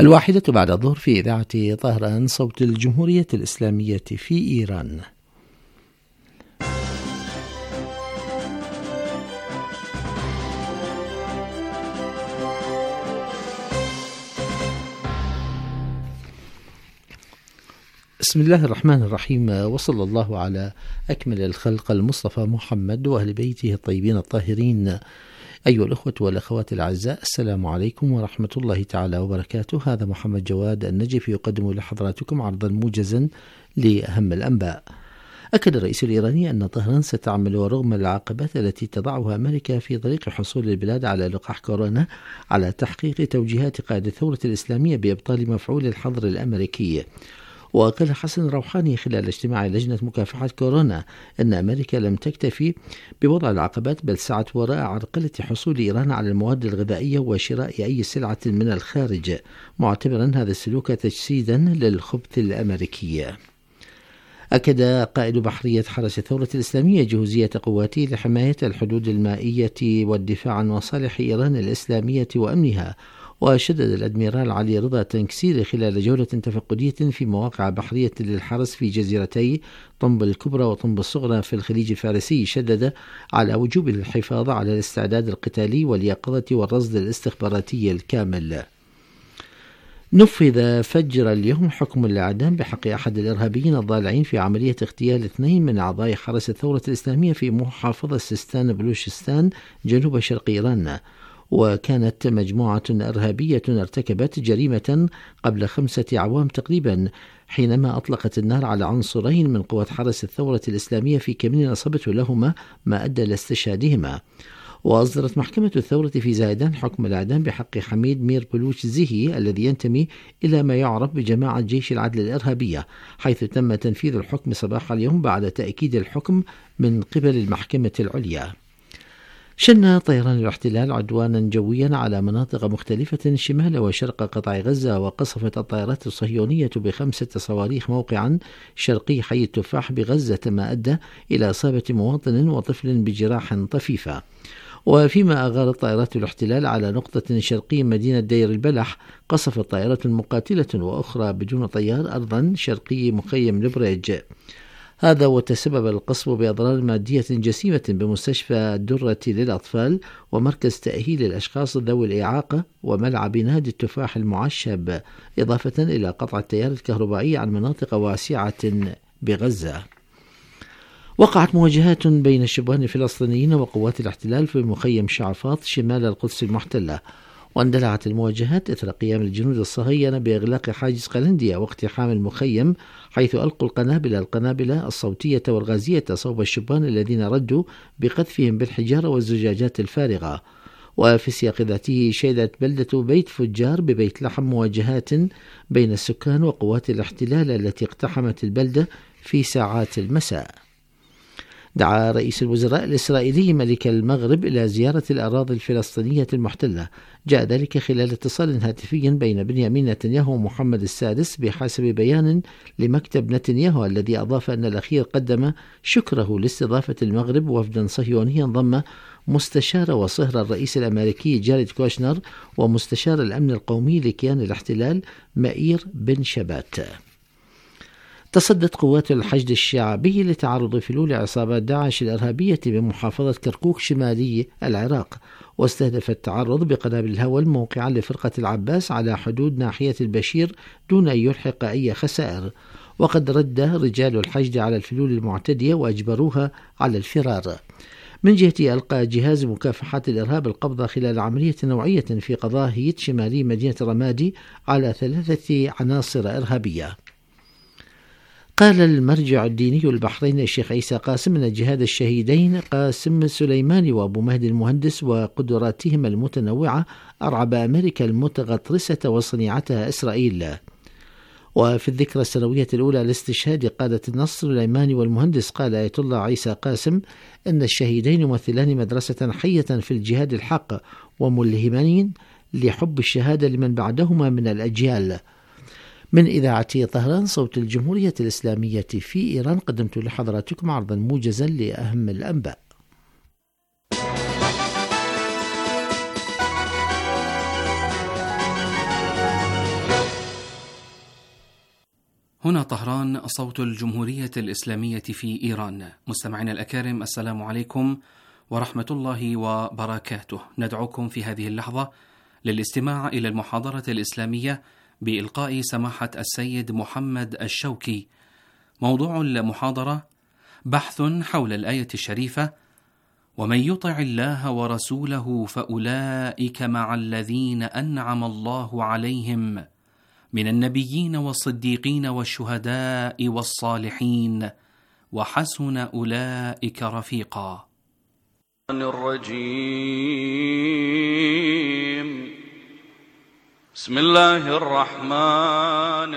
الواحدة بعد الظهر في إذاعة طهران صوت الجمهورية الإسلامية في إيران. بسم الله الرحمن الرحيم، وصلى الله على أكمل الخلق المصطفى محمد وأهل بيته الطيبين الطاهرين. أيها الأخوة والأخوات الأعزاء، السلام عليكم ورحمة الله تعالى وبركاته. هذا محمد جواد النجف يقدم لحضراتكم عرضا موجزا لأهم الأنباء. أكد الرئيس الإيراني أن طهران ستعمل رغم العقبات التي تضعها أمريكا في طريق حصول البلاد على لقاح كورونا على تحقيق توجيهات قائد الثورة الإسلامية بإبطال مفعول الحظر الأمريكي. وقال حسن روحاني خلال اجتماع لجنة مكافحة كورونا أن أمريكا لم تكتفي بوضع العقبات، بل سعت وراء عرقلة حصول إيران على المواد الغذائية وشراء أي سلعة من الخارج، معتبرا هذا السلوك تجسيدا للخبث الأمريكي. أكد قائد بحرية حرس الثورة الإسلامية جهوزية قواته لحماية الحدود المائية والدفاع عن مصالح إيران الإسلامية وأمنها. وشدد الأدميرال علي رضا تنكسيري خلال جولة تفقدية في مواقع بحرية للحرس في جزيرتي طنب الكبرى وطنب الصغرى في الخليج الفارسي، شدد على وجوب الحفاظ على الاستعداد القتالي واليقظة والرصد الاستخباراتي الكامل. نفذ فجر اليوم حكم الإعدام بحق أحد الإرهابيين الضالعين في عملية اغتيال 2 من أعضاء حرس الثورة الإسلامية في محافظة سيستان بلوشستان جنوب شرق إيران. وكانت مجموعة إرهابية ارتكبت جريمة قبل 5 أعوام تقريبا حينما أطلقت النار على عنصرين من قوات حرس الثورة الإسلامية في كمين أصابته لهما ما أدى لاستشهادهما. وأصدرت محكمة الثورة في زايدان حكم الإعدام بحق حميد مير بلوش زيهي الذي ينتمي إلى ما يعرف بجماعة جيش العدل الإرهابية، حيث تم تنفيذ الحكم صباح اليوم بعد تأكيد الحكم من قبل المحكمة العليا. شن طيران الاحتلال عدوانا جويا على مناطق مختلفة شمال وشرق قطاع غزة، وقصفت الطائرات الصهيونية ب5 صواريخ موقعا شرقي حي التفاح بغزة، ما أدى إلى إصابة مواطن وطفل بجراح طفيفة. وفيما أغارت طائرات الاحتلال على نقطة شرقي مدينة دير البلح، قصفت طائرة مقاتلة وأخرى بدون طيار أرضا شرقي مخيم البريج. هذا وتسبب القصف بأضرار مادية جسيمة بمستشفى الدرة للأطفال ومركز تأهيل الأشخاص ذوي الإعاقة وملعب نادي التفاح المعشب، إضافة إلى قطع التيار الكهربائي عن مناطق واسعة بغزة. وقعت مواجهات بين الشبان الفلسطينيين وقوات الاحتلال في مخيم شعفاط شمال القدس المحتلة، واندلعت المواجهات إثر قيام الجنود الصهاينة بإغلاق حاجز قلنديا واقتحام المخيم، حيث ألقوا القنابل الصوتية والغازية صوب الشبان الذين ردوا بقذفهم بالحجارة والزجاجات الفارغة. وفي سياق ذاته شهدت بلدة بيت فجار ببيت لحم مواجهات بين السكان وقوات الاحتلال التي اقتحمت البلدة في ساعات المساء. دعا رئيس الوزراء الإسرائيلي ملك المغرب إلى زيارة الأراضي الفلسطينية المحتلة. جاء ذلك خلال اتصال هاتفي بين بنيامين نتنياهو ومحمد السادس بحسب بيان لمكتب نتنياهو، الذي أضاف أن الأخير قدم شكره لاستضافة المغرب وفدا صهيونيا ضم مستشار وصهر الرئيس الأمريكي جاريد كوشنر ومستشار الأمن القومي لكيان الاحتلال مائير بن شبات. تصدت قوات الحشد الشعبي لتعرض فلول عصابات داعش الإرهابية بمحافظة كركوك شمالي العراق، واستهدف التعرض بقنابل الهوى موقعا لفرقة العباس على حدود ناحية البشير دون أن يلحق أي خسائر. وقد رد رجال الحشد على الفلول المعتدية وأجبروها على الفرار. من جهته ألقى جهاز مكافحة الإرهاب القبض خلال عملية نوعية في قضاهية شمالي مدينة رمادي على 3 عناصر إرهابية. قال المرجع الديني البحريني الشيخ عيسى قاسم أن جهاد الشهيدين قاسم سليماني وأبو مهدي المهندس وقدراتهم المتنوعة أرعب أمريكا المتغطرسة وصنيعتها إسرائيل. وفي الذكرى السنوية الأولى لاستشهاد قادة النصر سليماني والمهندس، قال آية الله عيسى قاسم أن الشهيدين يمثلان مدرسة حية في الجهاد الحق وملهمين لحب الشهادة لمن بعدهما من الأجيال. من إذاعة طهران صوت الجمهورية الإسلامية في إيران، قدمت لحضراتكم عرضا موجزا لأهم الأنباء. هنا طهران، صوت الجمهورية الإسلامية في إيران. مستمعينا الأكارم، السلام عليكم ورحمة الله وبركاته. ندعوكم في هذه اللحظة للاستماع إلى المحاضرة الإسلامية بإلقاء سماحة السيد محمد الشوكي. موضوع المحاضرة بحث حول الآية الشريفة: ومن يطع الله ورسوله فأولئك مع الذين أنعم الله عليهم من النبيين والصديقين والشهداء والصالحين وحسن أولئك رفيقا. الرجيم. بسم الله الرحمن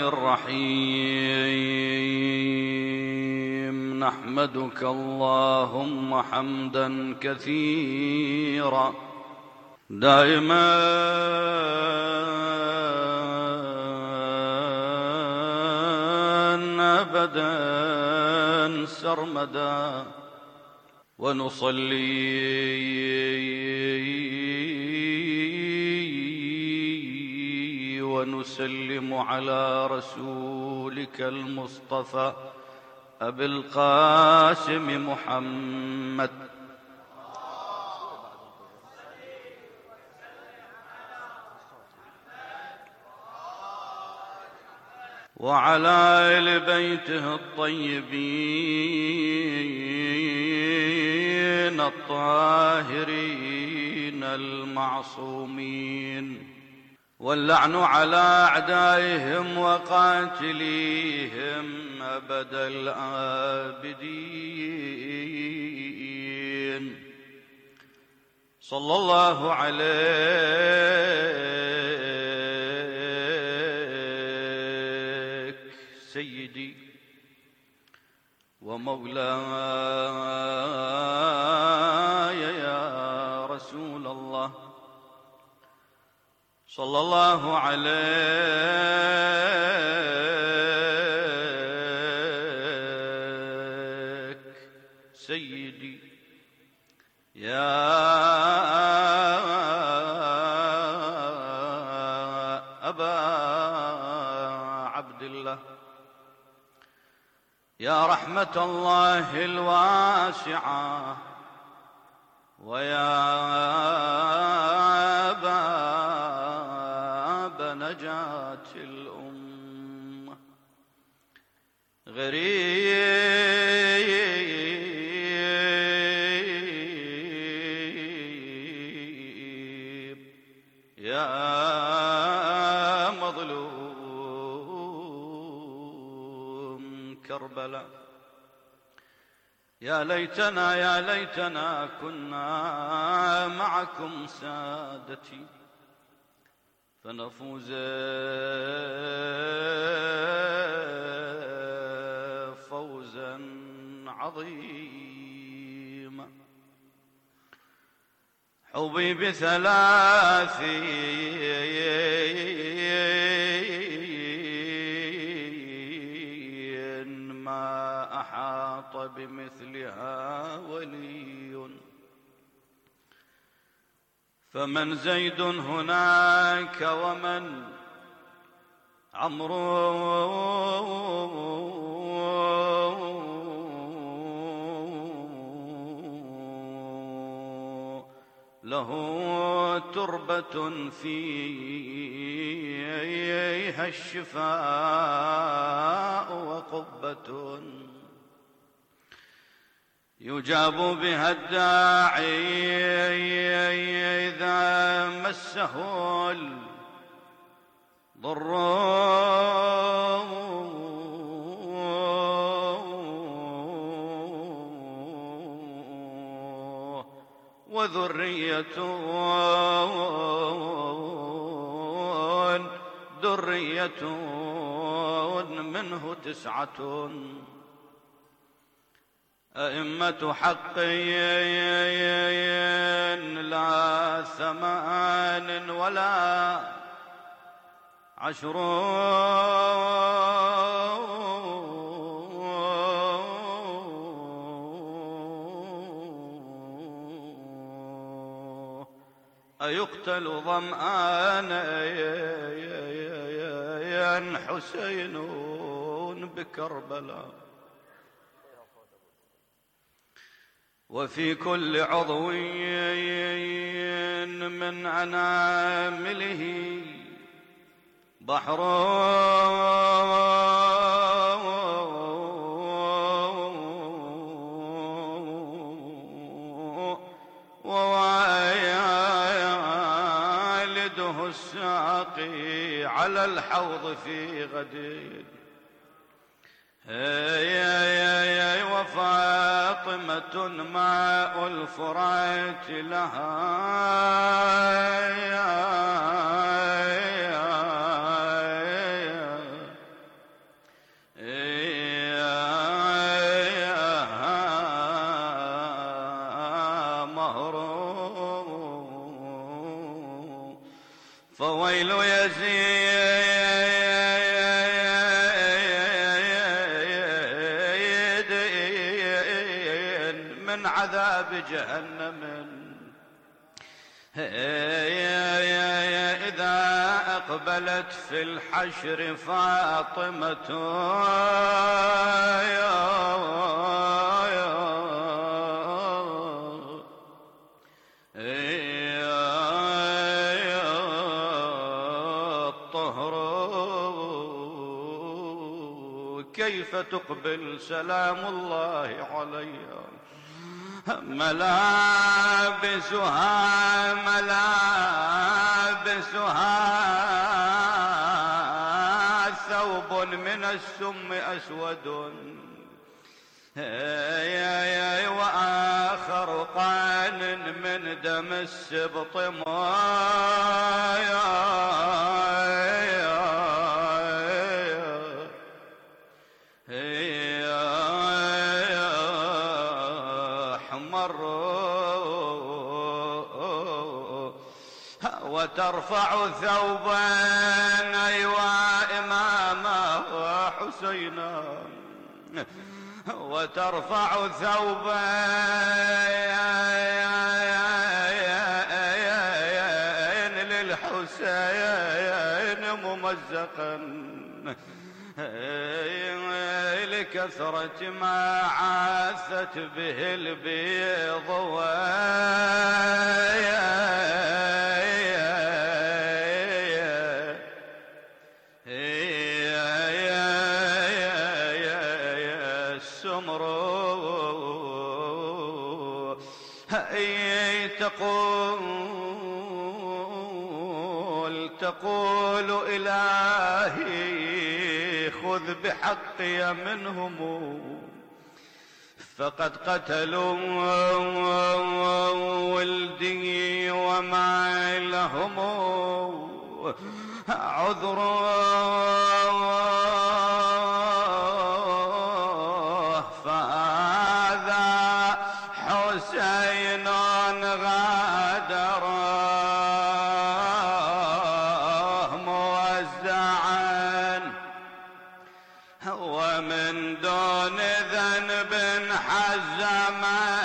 الرحيم. نحمدك اللهم حمدا كثيرا دائما أبدا سرمدا، ونصلي ونسلم على رسولك المصطفى أبي القاسم محمد وعلى آل بيته الطيبين الطاهرين المعصومين، واللعن على أعدائهم وقاتليهم أبد الآبدين. صلى الله عليك سيدي ومولاي يا رسول الله، صلى الله عليك سيدي يا أبا عبد الله، يا رحمة الله الواسعة، ويا باب نجاة الأمة. غريب يا مظلوم كربلاء، يا ليتنا كنا معكم سادتي فنفوز فوزا عظيما. حبي بثلاث ما أحاط بمثلها ولي، فمن زيد هناك ومن عمرو له تربة فيها الشفاء وقبة يجاب بها الداعي إذا مسه الضر، وذرية منه 9 أئمة حق لا 8 ولا 10، أيقتل ظمآنا حسين بكربلاء، وفي كل عضو من أنامله بحر ووالده الساقي على الحوض في غد، وفاطمة ماء الفرات لها مهروم، فويل يزيد من عذاب جهنم إذا أقبلت في الحشر فاطمة الطهر، كيف تقبل سلام الله عليها، ملابسها ثوب من السم أسود، وآخر قان من دم السبط وترفع ثوبا إمامه حسينا، وترفع ثوبا للحسين ممزقا، لكثرة ما عاثت به البيض السمر، تقول إلهي خذ بحقي منهم، فقد قتلوا ولدي وما لهم عذر، فهذا حسين غادر موزعا، ومن دون ذنب حزم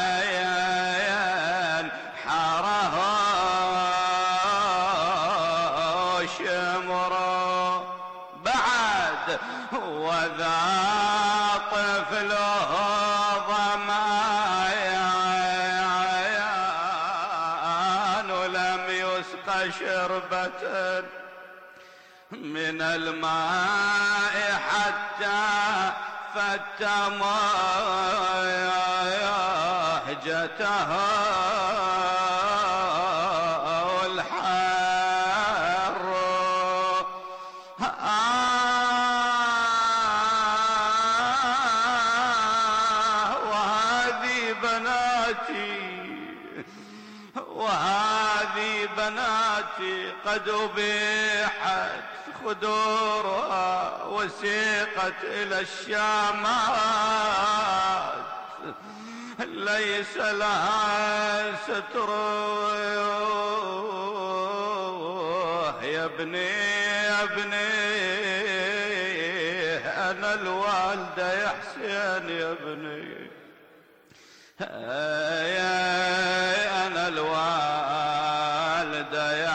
حاره شمر بعد، وذا طفله ظمآن لم يسق شربة من الماء حتى فتم يهجته الحار، وهذه بناتي قد أبيحت خدورها وسيقت إلى الشامات، ليس لها ستر، يا ابني أنا الوالدة يا حسين، يا ابني أنا الوالدة يا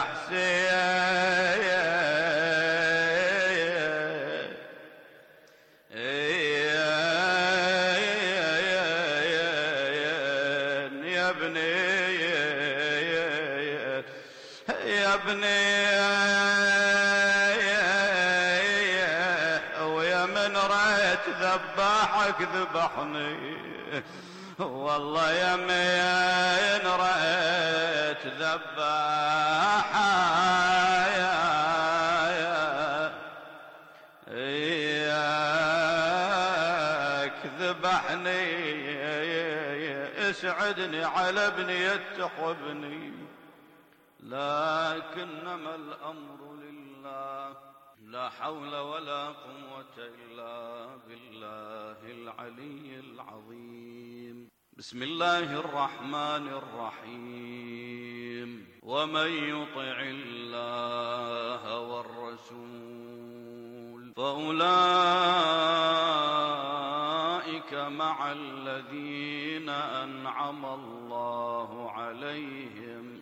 حسين، يا ابني ويا من رأيت ذباحك ذبحني، والله يا من رأيت ذباحك ذبحني، اسعدني على ابني تحبني، لكنما الأمر لله، لا حول ولا قوة إلا بالله العلي العظيم. بسم الله الرحمن الرحيم. ومن يطع الله والرسول فأولئك مع الذين أنعم الله عليهم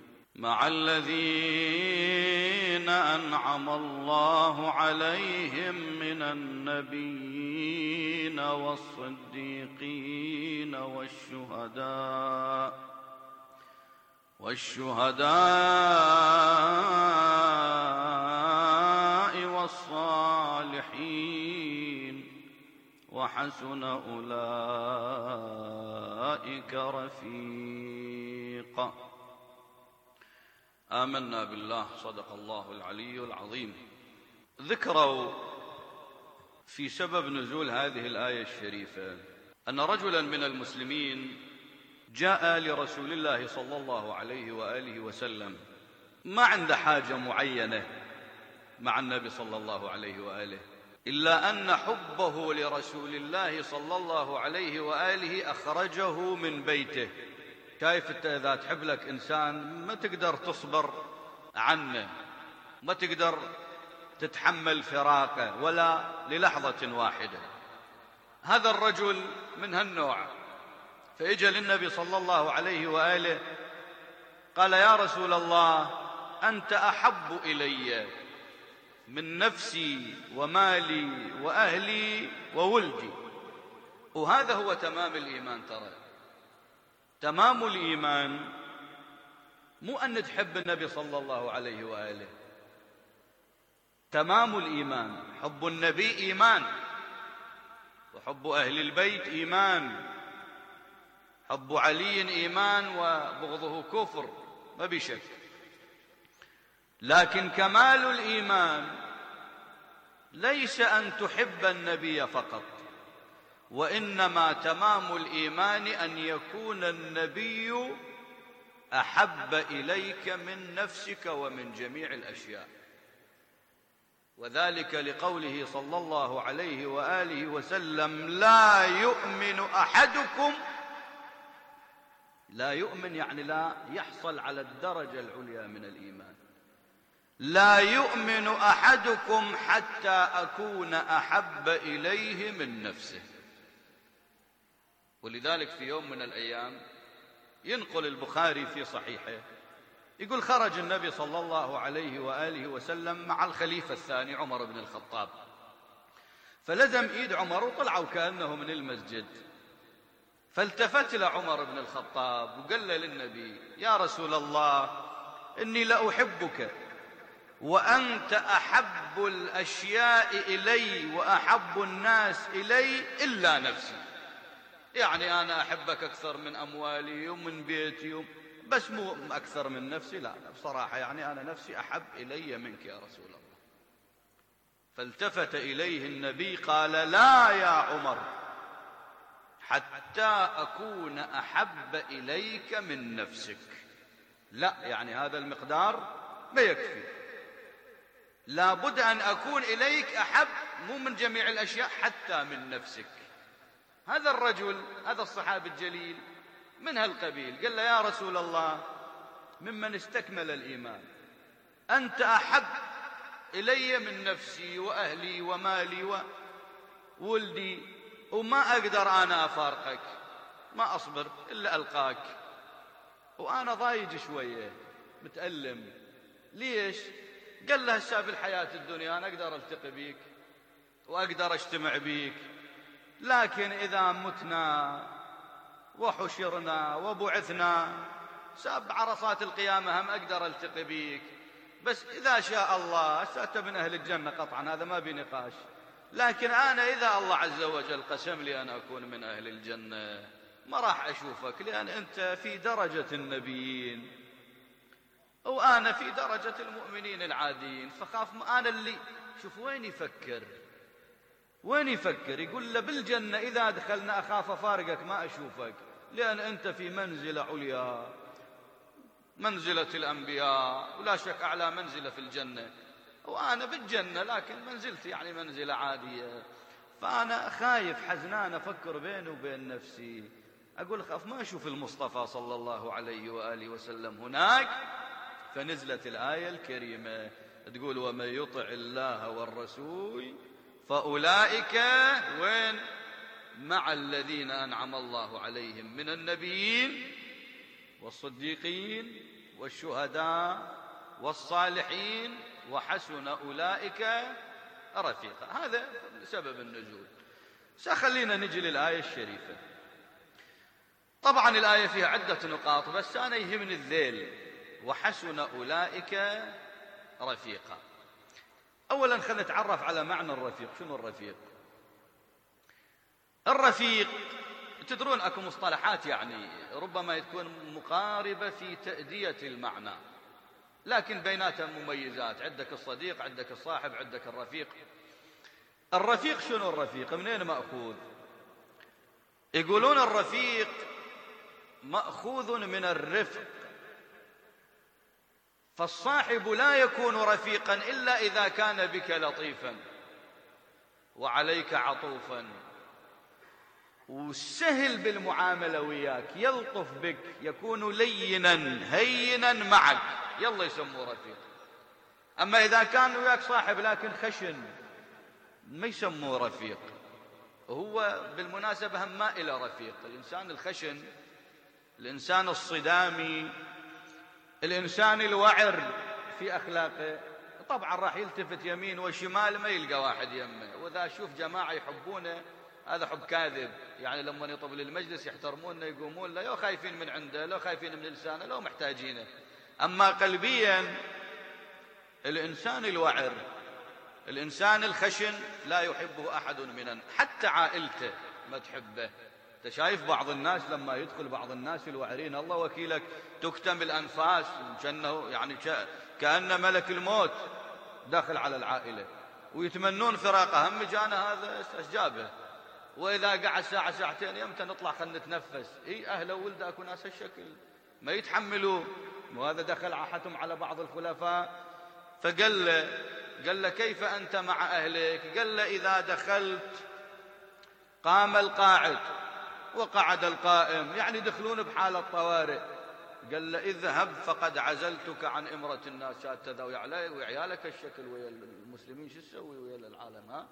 من النبيين والصديقين والشهداء والصالحين، وحسن أولئك رفيقا. آمنا بالله، صدق الله العلي العظيم. ذكروا في سبب نزول هذه الآية الشريفة أن رجلا من المسلمين جاء لرسول الله صلى الله عليه وآله وسلم، ما عنده حاجة معينة مع النبي صلى الله عليه وآله، إلا أن حبه لرسول الله صلى الله عليه وآله أخرجه من بيته. كيف أنت إذا تحب لك إنسان ما تقدر تصبر عنه، ما تقدر تتحمل فراقه ولا للحظة واحدة. هذا الرجل من هالنوع، فإجى للنبي صلى الله عليه وآله قال: يا رسول الله، أنت أحب إلي من نفسي ومالي وأهلي وولدي. وهذا هو تمام الإيمان. ترى تمام الإيمان مو أن تحب النبي صلى الله عليه وآله، تمام الإيمان حب النبي إيمان، وحب أهل البيت إيمان، حب علي إيمان، وبغضه كفر ما بشك. لكن كمال الإيمان ليس أن تحب النبي فقط، وإنما تمام الإيمان أن يكون النبي أحب إليك من نفسك ومن جميع الأشياء. وذلك لقوله صلى الله عليه وآله وسلم: لا يؤمن أحدكم، لا يؤمن يعني لا يحصل على الدرجة العليا من الإيمان، لا يؤمن أحدكم حتى أكون أحب إليه من نفسه. ولذلك في يوم من الأيام ينقل البخاري في صحيحه يقول: خرج النبي صلى الله عليه وآله وسلم مع الخليفة الثاني عمر بن الخطاب، فلزم إيد عمر وطلعوا كأنه من المسجد. فالتفت لعمر بن الخطاب وقال للنبي: يا رسول الله، إني لأحبك وأنت أحب الأشياء إلي وأحب الناس إلي إلا نفسي. يعني أنا أحبك أكثر من أموالي ومن بيتي، بس مو أكثر من نفسي، لا بصراحة يعني أنا نفسي أحب إلي منك يا رسول الله. فالتفت إليه النبي قال: لا يا عمر، حتى أكون أحب إليك من نفسك. لا، يعني هذا المقدار ما يكفي، لابد أن أكون إليك أحب، مو من جميع الأشياء، حتى من نفسك. هذا الرجل، هذا الصحابي الجليل من هالقبيل، قال له: يا رسول الله، ممن استكمل الإيمان، أنت أحب إلي من نفسي وأهلي ومالي وولدي، وما أقدر أنا أفارقك، ما أصبر إلا ألقاك، وأنا ضايج شوية متألم. ليش؟ قال له: هسه بالحياة الدنيا أنا أقدر ألتقي بيك وأقدر أجتمع بيك، لكن إذا متنا وحشرنا وبعثنا ساب عرصات القيامة هم أقدر ألتقي بيك، بس إذا شاء الله سأت من أهل الجنة قطعا، هذا ما بنقاش. لكن أنا إذا الله عز وجل قسم لي أن أكون من أهل الجنة ما راح أشوفك، لأن أنت في درجة النبيين وأنا في درجة المؤمنين العاديين، فخاف أنا اللي شوف وين يفكر يقول له بالجنة إذا دخلنا أخاف أفارقك ما أشوفك، لأن أنت في منزلة عليا، منزلة الأنبياء، ولا شك أعلى منزلة في الجنة، وأنا بالجنة لكن منزلتي يعني منزلة عادية. فأنا خايف حزنان أفكر بيني وبين نفسي، أقول خاف ما أشوف المصطفى صلى الله عليه وآله وسلم هناك. فنزلت الآية الكريمة تقول ومن يطع الله والرسول فأولئك وين مع الذين أنعم الله عليهم من النبيين والصديقين والشهداء والصالحين وحسن أولئك رفيقا. هذا سبب النزول. سخلينا نجي للآية الشريفة. طبعا الآية فيها عدة نقاط، بس أنا يهمني الذيل وحسن أولئك رفيقا. أولا خلينا نتعرف على معنى الرفيق. شنو الرفيق؟ الرفيق تدرون أكو مصطلحات يعني ربما تكون مقاربة في تأدية المعنى، لكن بيناتها مميزات. عندك الصديق، عندك الصاحب، عندك الرفيق. الرفيق شنو الرفيق؟ منين مأخوذ؟ يقولون الرفيق مأخوذ من الرفق، فالصاحب لا يكون رفيقا إلا إذا كان بك لطيفا وعليك عطوفا وسهل بالمعاملة وياك، يلطف بك، يكون لينا هينا معك، يلا يسموه رفيق. أما إذا كان وياك صاحب لكن خشن ما يسموه رفيق. هو بالمناسبة هم ما إلى رفيق. الإنسان الخشن، الإنسان الصدامي، الإنسان الوعر في أخلاقه طبعا راح يلتفت يمين وشمال ما يلقى واحد يمه. وإذا أشوف جماعة يحبونه هذا حب كاذب، يعني لما يطب للمجلس يحترمونه يقومون له، لو خايفين من عنده، لو خايفين من لسانه، لو محتاجينه. أما قلبيا الإنسان الوعر، الإنسان الخشن لا يحبه أحد مننا، حتى عائلته ما تحبه. أنت شايف بعض الناس لما يدخل بعض الناس الوعرين الله وكيلك تكتم الأنفاس كأنه يعني كأن ملك الموت داخل على العائلة ويتمنون فراقه. هم جانا هذا استجابه، وإذا قعد ساعة ساعتين يمتى نطلع خلنا نتنفس. أهله وولده أكو ناس الشكل ما يتحملوا. وهذا دخل حتم على بعض الخلفاء فقال له كيف أنت مع أهلك؟ قال له إذا دخلت قام القاعد وقعد القائم، يعني يدخلون بحالة طوارئ. قال له اذهب فقد عزلتك عن إمرة الناس. شاتذا وعيالك الشكل ويا المسلمين شو تسوي ويا العالم؟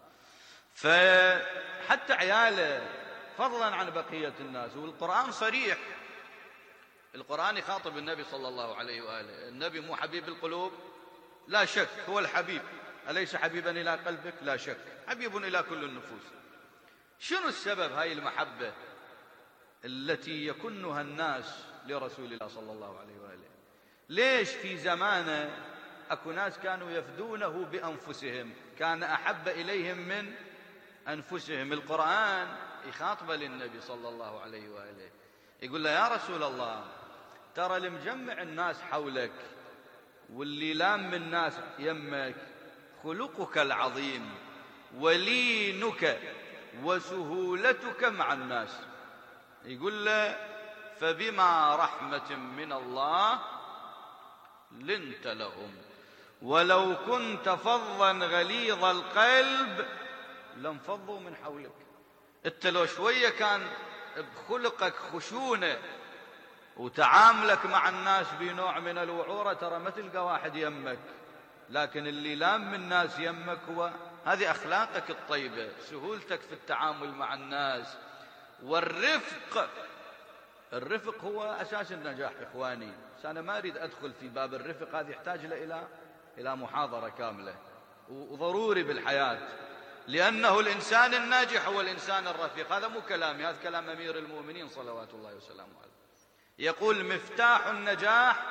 فحتى عياله فضلا عن بقية الناس. والقرآن صريح، القرآن يخاطب النبي صلى الله عليه وآله. النبي مو حبيب القلوب؟ لا شك هو الحبيب. أليس حبيبا إلى قلبك؟ لا شك حبيب إلى كل النفوس. شنو السبب هاي المحبة التي يكنها الناس لرسول الله صلى الله عليه وآله؟ ليش في زمانه أكو ناس كانوا يفدونه بأنفسهم، كان أحب إليهم من أنفسهم. القرآن يخاطب للنبي صلى الله عليه وآله يقول له يا رسول الله ترى المجمع الناس حولك واللي لام الناس يمك خلقك العظيم ولينك وسهولتك مع الناس. يقول له فبما رحمة من الله لنت لهم ولو كنت فظا غليظ القلب لانفضوا من حولك. انت لو شوية كان بخلقك خشونة وتعاملك مع الناس بنوع من الوعورة ترى ما تلقى واحد يمك. لكن اللي لام الناس يمك هو هذه أخلاقك الطيبة، سهولتك في التعامل مع الناس، والرفق. الرفق هو أساس النجاح إخواني. بس أنا ما أريد أدخل في باب الرفق، هذا يحتاج إلى محاضرة كاملة وضروري بالحياة، لأنه الإنسان الناجح هو الإنسان الرفيق. هذا مو كلامي، هذا كلام أمير المؤمنين صلوات الله وسلامه عليه. يقول مفتاح النجاح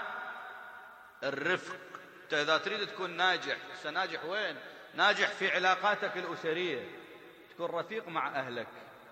الرفق. أنت إذا تريد تكون ناجح، سناجح وين؟ ناجح في علاقاتك الأسرية، تكون رفيق مع أهلك.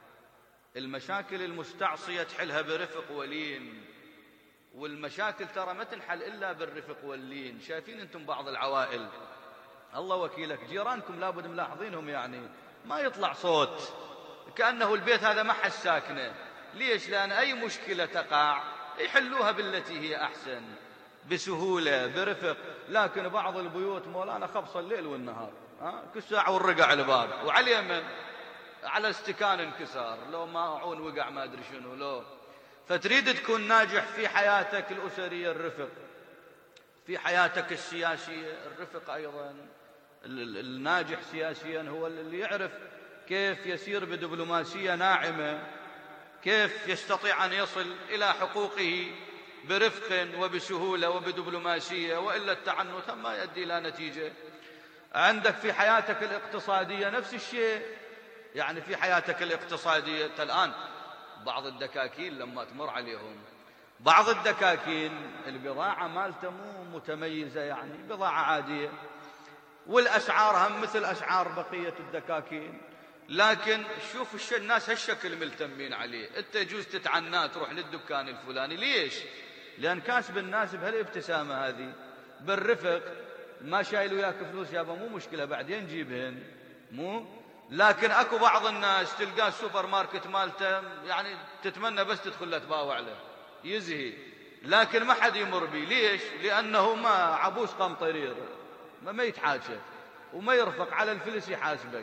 المشاكل المستعصية تحلها برفق ولين، والمشاكل ترى ما تنحل إلا بالرفق واللين. شايفين أنتم بعض العوائل، الله وكيلك، جيرانكم لابد ملاحظينهم، يعني ما يطلع صوت، كأنه البيت هذا ما حد ساكنه. ليش؟ لأن أي مشكلة تقع يحلوها بالتي هي أحسن، بسهولة برفق. لكن بعض البيوت مولانا خبص الليل والنهار، كل ساعة والرقع الباب، وعلى اليمن على استكان انكسار، لو ماعون وقع ما أدري شنو لو. فتريد تكون ناجح في حياتك الأسرية الرفق، في حياتك السياسية الرفق أيضا. الناجح سياسيا هو اللي يعرف كيف يسير بدبلوماسية ناعمة، كيف يستطيع أن يصل إلى حقوقه برفق وبسهولة وبدبلوماسية، وإلا التعنت ما يؤدي إلى نتيجة. عندك في حياتك الاقتصادية نفس الشيء، يعني في حياتك الاقتصادية الآن بعض الدكاكين لما تمر عليهم، بعض الدكاكين البضاعة مالته مو متميزة، يعني بضاعة عادية، والأسعار هم مثل أسعار بقية الدكاكين، لكن شوف الناس هالشكل ملتمين عليه. أنت يجوز تتعنى تروح للدكان الفلاني، ليش؟ لأن كاسب الناس بهالابتسامة هذه بالرفق. ما شايل وياك فلوس يابا، مو مشكلة بعدين جيبهن، مو. لكن أكو بعض الناس تلقاه السوبر ماركت مالته يعني تتمنى بس تدخل له تباوع له، يزهي، لكن ما حد يمر بيه. ليش؟ لأنه ما عبوس قمطرير، ما يتحاكى وما يرفق على الفلس يحاسبك.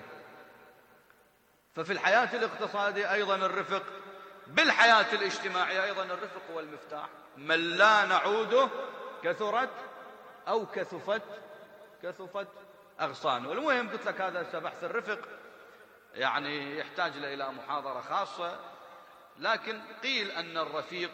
ففي الحياة الاقتصادية أيضا الرفق، بالحياة الاجتماعية أيضا الرفق هو المفتاح. من لا نعوده كثرت أو كثفت أغصان. والمهم قلت لك هذا بحث الرفق يعني يحتاج إلى محاضرة خاصة، لكن قيل أن الرفيق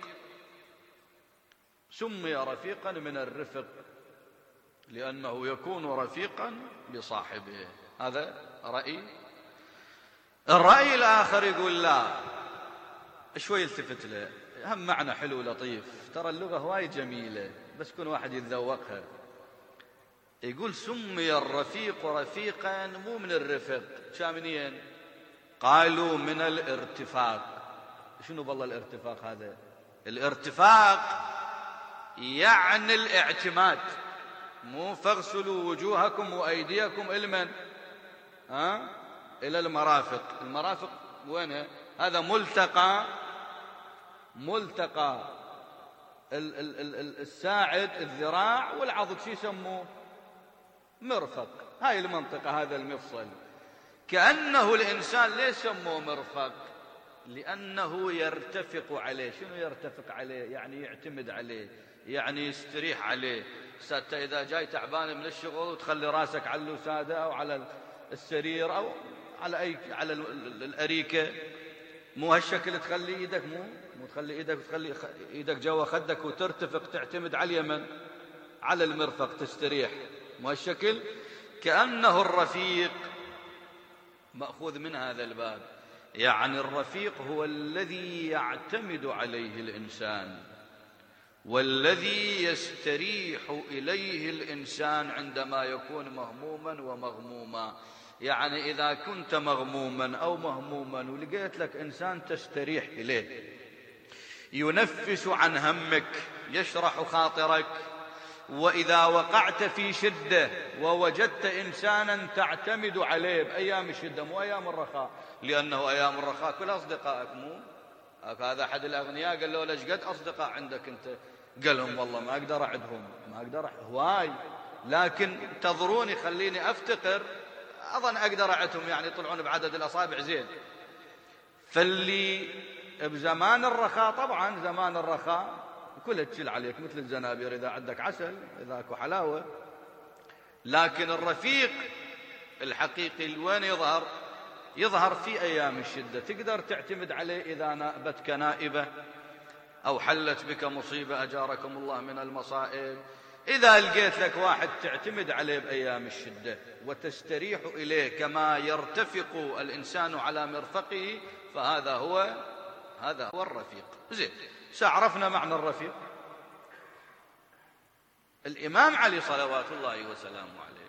سمي رفيقا من الرفق لأنه يكون رفيقا بصاحبه. هذا رأي. الرأي الآخر يقول لا، شوي التفت له، هم معنى حلو لطيف، ترى اللغة هواي جميلة بس كل واحد يتذوقها. يقول سمي الرفيق رفيقا مو من الرفق، شامنين قالوا من الارتفاق. شنو بالله الارتفاق هذا؟ الارتفاق يعني الاعتماد، مو فاغسلوا وجوهكم وأيديكم إلى من؟ إلى المرافق. المرافق وينها؟ هذا ملتقى الساعد الذراع والعضد، شو يسموه؟ مرفق. هاي المنطقة، هذا المفصل. كأنه الإنسان ليش سموه مرفق؟ لأنه يرتفق عليه. شنو يرتفق عليه؟ يعني يعتمد عليه، يعني يستريح عليه. حتى إذا جاي تعبان من الشغل وتخلي راسك على الوسادة أو على السرير أو على الأريكة، مو هالشكل تخلي إيدك، مو تخلي إيدك، تخلي إيدك جوا خدك وترتفق، تعتمد على اليمن على المرفق تستريح، مو هالشكل. كأنه الرفيق مأخوذ من هذا الباب، يعني الرفيق هو الذي يعتمد عليه الإنسان والذي يستريح إليه الإنسان عندما يكون مهموما ومغموما. يعني إذا كنت مغموما أو مهموما ولقيت لك إنسان تستريح إليه، ينفس عن همك، يشرح خاطرك، وإذا وقعت في شدة ووجدت إنسانا تعتمد عليه بأيام الشدة مو أيام الرخاء، لأنه أيام الرخاء كل أصدقائك، مو هذا أحد الأغنياء قال له ليش قد أصدقاء عندك أنت؟ قال لهم والله ما أقدر أعدهم، ما أقدر هواي، لكن تضروني خليني أفتقر أظن أقدر أعدهم، يعني يطلعون بعدد الأصابع زين. فاللي بزمان الرخاء، طبعا زمان الرخاء كلها تشيل عليك مثل الزنابير، إذا عندك عسل، إذا أكو حلاوة. لكن الرفيق الحقيقي وين يظهر في أيام الشدة، تقدر تعتمد عليه إذا نابتك نائبة أو حلت بك مصيبة أجاركم الله من المصائب. إذا لقيت لك واحد تعتمد عليه بأيام الشدة وتستريح إليه كما يرتفق الإنسان على مرفقه، فهذا هو الرفيق. زين، عرفنا معنى الرفيق. الإمام علي صلوات الله وسلامه عليه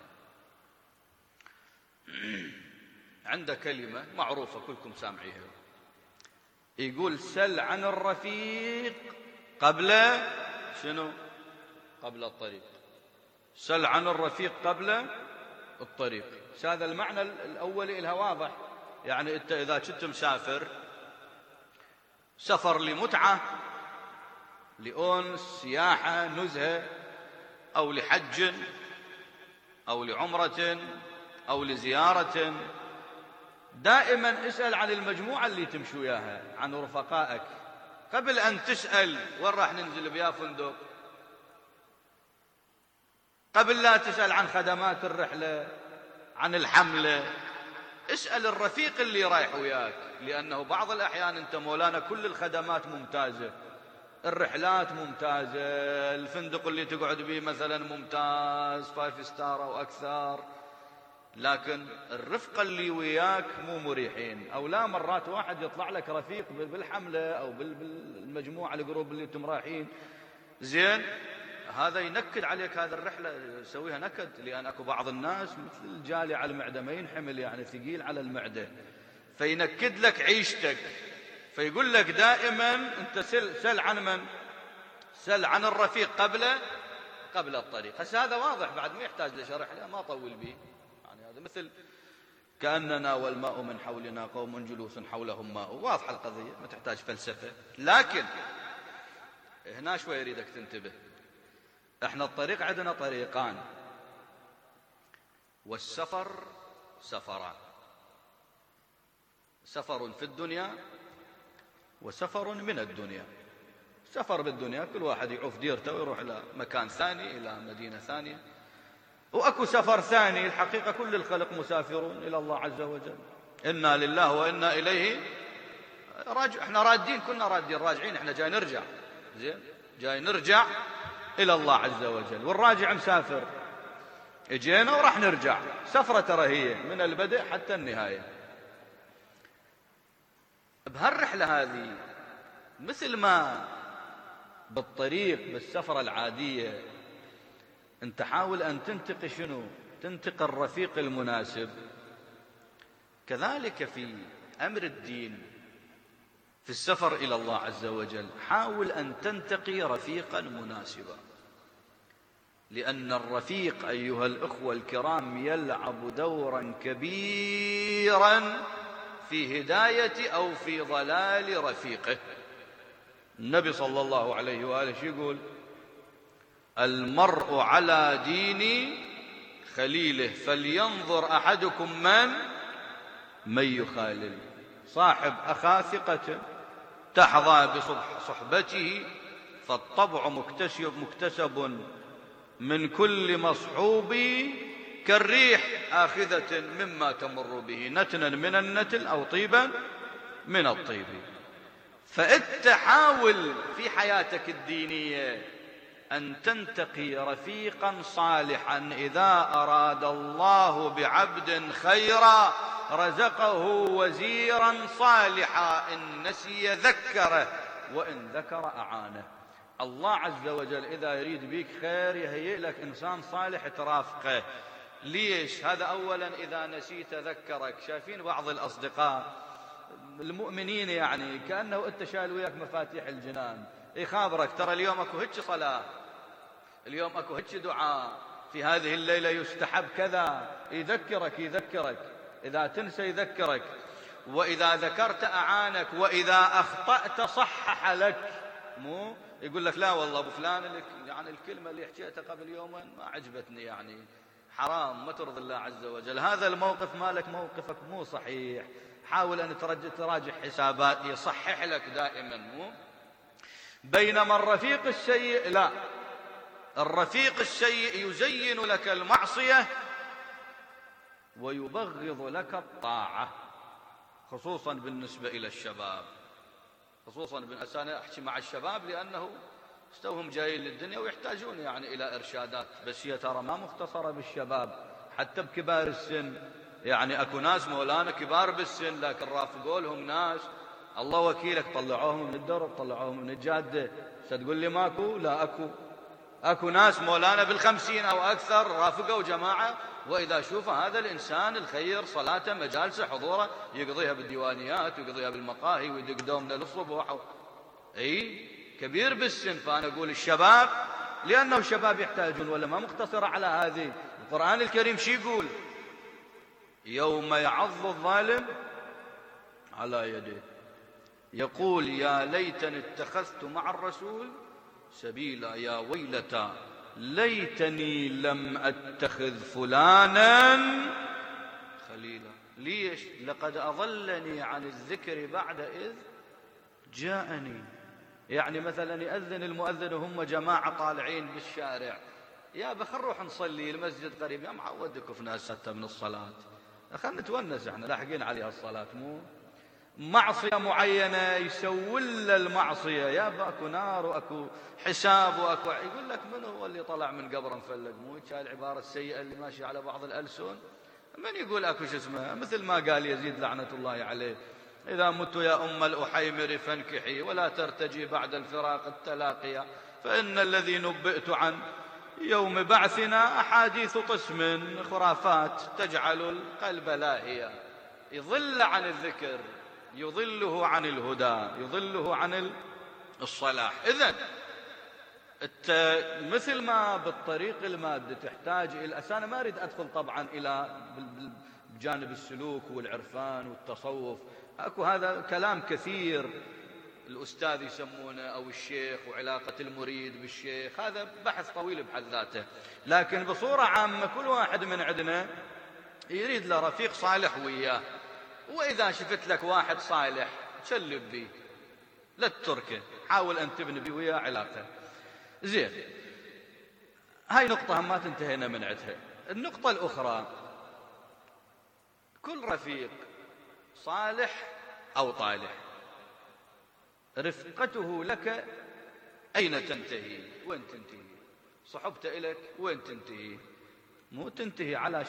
عنده كلمة معروفة كلكم سامعيها، يقول: سل عن الرفيق قبل شنو؟ قبل الطريق. سل عن الرفيق قبل الطريق. هذا المعنى الأولي لها واضح. يعني أنت إذا كنت مسافر سفر لمتعة، لأنس، سياحة، نزهة، أو لحج أو لعمرة أو لزيارة، دائما اسأل عن المجموعة اللي تمشي وياها، عن رفقائك، قبل أن تسأل وين راح ننزل بيا فندق، قبل لا تسأل عن خدمات الرحلة، عن الحملة. اسأل الرفيق اللي رايح وياك، لأنه بعض الأحيان أنت مولانا كل الخدمات ممتازة، الرحلات ممتازة، الفندق اللي تقعد به مثلا ممتاز 5 ستار أو أكثر، لكن الرفقة اللي وياك مو مريحين. أو لا مرات واحد يطلع لك رفيق بالحملة أو بالمجموعة الجروب اللي انتم رايحين، زين، هذا ينكد عليك هذه الرحلة، يسويها نكد، لأن أكو بعض الناس مثل الجالي على المعدة ما ينحمل، يعني ثقيل على المعدة، فينكد لك عيشتك. فيقول لك دائما أنت سل عن من؟ سل عن الرفيق قبل الطريق. هذا واضح بعد، ما يحتاج لشرح له، ما أطول به. يعني هذا مثل كأننا والماء من حولنا قوم جلوس حولهم ماء، واضحة القضية، ما تحتاج فلسفة. لكن هنا شوي يريدك تنتبه. احنا الطريق عندنا طريقان، والسفر سفران: سفر في الدنيا وسفر من الدنيا. سفر بالدنيا كل واحد يعوف ديرته ويروح إلى مكان ثاني، إلى مدينة ثانية. وأكو سفر ثاني، الحقيقة كل الخلق مسافرون إلى الله عز وجل، إنا لله وإنا إليه راجع. احنا رادين، كنا رادين راجعين، احنا جاي نرجع، زين، جاي نرجع إلى الله عز وجل، والراجع مسافر. اجينا وراح نرجع، سفرة ترى هي من البدء حتى النهاية. بهالرحلة هذه مثل ما بالطريق بالسفرة العادية انت حاول أن تنتقي شنو؟ تنتقي الرفيق المناسب. كذلك في أمر الدين، في السفر إلى الله عز وجل، حاول أن تنتقي رفيقا مناسبا، لأن الرفيق أيها الأخوة الكرام يلعب دورا كبيرا في هداية أو في ضلال رفيقه. النبي صلى الله عليه وآله يقول: المرء على دين خليله فلينظر أحدكم من يخالل. صاحب أخا ثقة تحظى بصحبته، فالطبع مكتسب من كل مصحوب، كالريح آخذة مما تمر به، نتنا من النتل أو طيبا من الطيب. فأنت حاول في حياتك الدينية أن تنتقي رفيقا صالحا، إذا أراد الله بعبد خيرا رزقه وزيرا صالحا، إن نسي ذكره وإن ذكر أعانه. الله عز وجل إذا يريد بك خير يهيئ لك إنسان صالح ترافقه. ليش؟ هذا أولا إذا نسيت ذكرك. شايفين بعض الأصدقاء المؤمنين يعني كأنه أنت شايل وياك مفاتيح الجنان، يخابرك ترى اليوم أكو هيك صلاة، اليوم أكو هيك دعاء، في هذه الليلة يستحب كذا، يذكرك إذا تنسى يذكرك، وإذا ذكرت أعانك، وإذا أخطأت صحح لك. مو يقول لك لا والله أبو فلان يعني الكلمة اللي حكيتها قبل يومين ما عجبتني، يعني حرام، ما ترضي الله عز وجل، هذا الموقف مالك موقفك مو صحيح، حاول أن تراجع حسابات، يصحح لك دائما. مو بينما الرفيق السيء لا، الرفيق السيء يزين لك المعصية ويبغض لك الطاعة، خصوصا بالنسبة إلى الشباب. خصوصا أنا أحكي مع الشباب لأنه استوهم جايين للدنيا ويحتاجون يعني إلى إرشادات، بس هي ترى ما مختصرة بالشباب، حتى بكبار السن. يعني أكو ناس مولانا كبار بالسن لكن رافقوا لهم ناس الله وكيلك طلعوهم من الدرب، طلعوهم من الجادة. ستقول لي ماكو؟ لا أكو ناس مولانا بالخمسين أو أكثر رافقوا جماعة، وإذا شوف هذا الإنسان الخير صلاته مجالسه حضوره يقضيها بالديوانيات ويقضيها بالمقاهي ويدق دومنا للصبح أي كبير بالسن. فأنا أقول الشباب، لأنه الشباب يحتاجون، ولا ما مقتصرة على هذه. القرآن الكريم شي يقول؟ يوم يعض الظالم على يديه يقول يا ليتني اتخذت مع الرسول سبيلا يا ويلتى ليتني لم أتخذ فلانا خليلا. ليش؟ لقد أضلني عن الذكر بعد إذ جاءني. يعني مثلا يأذن المؤذن وهم جماعة طالعين بالشارع، يا بخل نروح نصلي، المسجد قريب، يا معودك في ناس 6 من الصلاة، خلنا نتونس، احنا لاحقين عليها الصلاة. مو معصية معينة يسول المعصية، يا باكو نار واكو حساب واكو، يقول لك من هو اللي طلع من قبر مفلق؟ مو هاي العبارة السيئة اللي ماشية على بعض الألسن. من يقول اكو شو اسمه، مثل ما قال يزيد لعنة الله عليه: إذا مت يا أم الأحيمر فانكحي ولا ترتجي بعد الفراق التلاقيا، فإن الذي نبئت عن يوم بعثنا أحاديث طسم خرافات تجعل القلب لاهيا. يضل عن الذكر، يضله عن الهدى، يضله عن الصلاح. إذن مثل ما بالطريق المادي تحتاج إلى، أنا ما أريد أدخل طبعا إلى بجانب السلوك والعرفان والتصوف، أكو هذا كلام كثير الأستاذ يسمونه أو الشيخ، وعلاقة المريد بالشيخ، هذا بحث طويل بحد ذاته. لكن بصورة عامة كل واحد من عندنا يريد له رفيق صالح وياه، وإذا شفت لك واحد صالح تشلب به، لا تتركه، حاول أن تبني به وياه علاقة. زين، هاي نقطة ما تنتهينا من عندها. النقطة الأخرى، كل رفيق صالح أو طالح رفقته لك أين تنتهي؟ وين تنتهي؟ صحبته إليك وين تنتهي؟ مو تنتهي على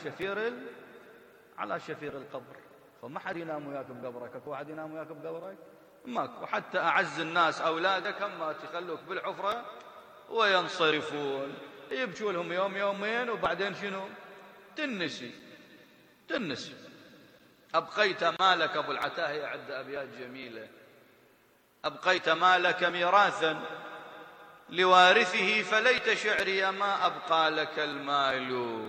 شفير القبر. فما حد ينام وياك بقبرك، اكو واحد ينام وياك بقبرك؟ ماكو. وحتى أعز الناس أولادك هم تخلوك بالحفرة وينصرفون، يبكوا لهم يوم يومين وبعدين شنو؟ تنسي. أبقيت مالك، أبو العتاهية عد أبيات جميلة: أبقيت مالك ميراثا لوارثه فليت شعري ما أبقى لك المال،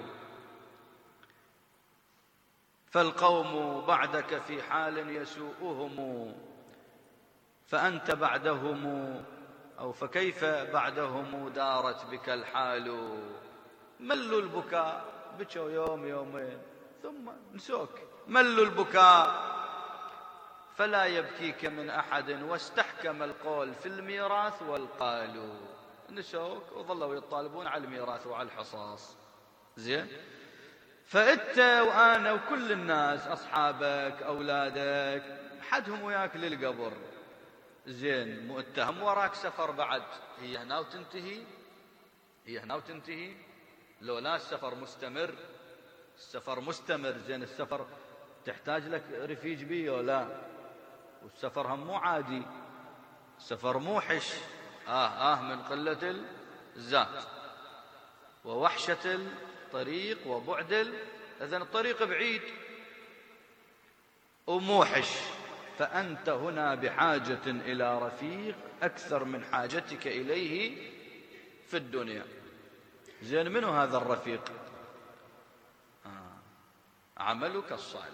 فالقوم بعدك في حال يسوءهم فأنت بعدهم، أو فكيف بعدهم دارت بك الحال. ملوا البكاء، بكوا يوم يومين ثم نسوك. ملوا البكاء فلا يبكيك من أحد، واستحكم القول في الميراث والقالوا. نسوك وظلوا يطالبون على الميراث وعلى الحصاص. زين، فأنت وأنا وكل الناس، أصحابك أولادك، حدهم وياك للقبر. زين، متهم وراك سفر بعد، هي هنا وتنتهي، لو لا السفر مستمر. زين، السفر تحتاج لك رفيج بيه ولا؟ والسفر هم مو عادي، السفر موحش، من قلة الزاد ووحشة الطريق وبعد إذن الطريق بعيد وموحش. فأنت هنا بحاجة إلى رفيق أكثر من حاجتك إليه في الدنيا. زين، منو هذا الرفيق؟ عملك